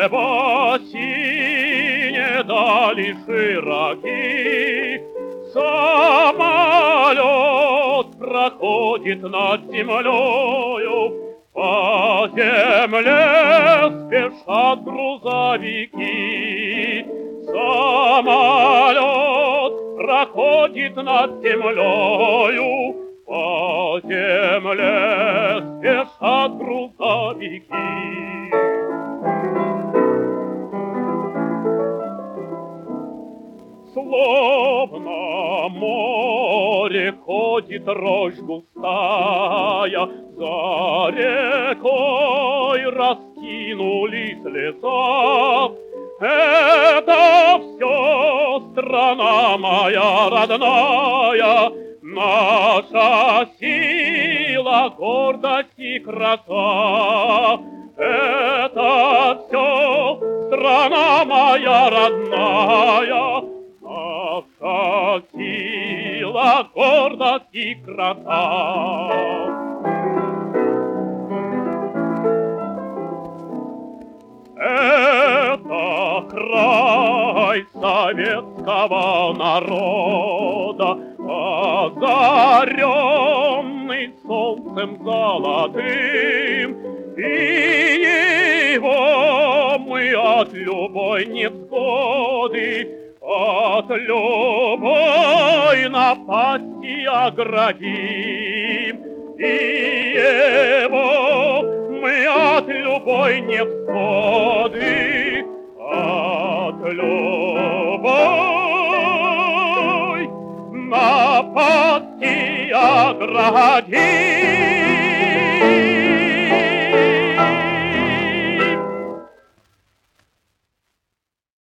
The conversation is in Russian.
Небо синее, дали широки, самолет проходит над землею, по земле спешат грузовики. Самолет проходит над землею, по земле спешат грузовики. Словно море ходит рощь густая, за рекой раскинулись леса. Это все страна моя родная, наша сила, гордость и краса. Это все страна моя родная, наша сила, гордость и краса. Это край советского народа, озаренный солнцем золотым, и его мы от любой невзгоды, от любой напасти оградим. И его мы от любой невзгоды, от любой напасти оградим.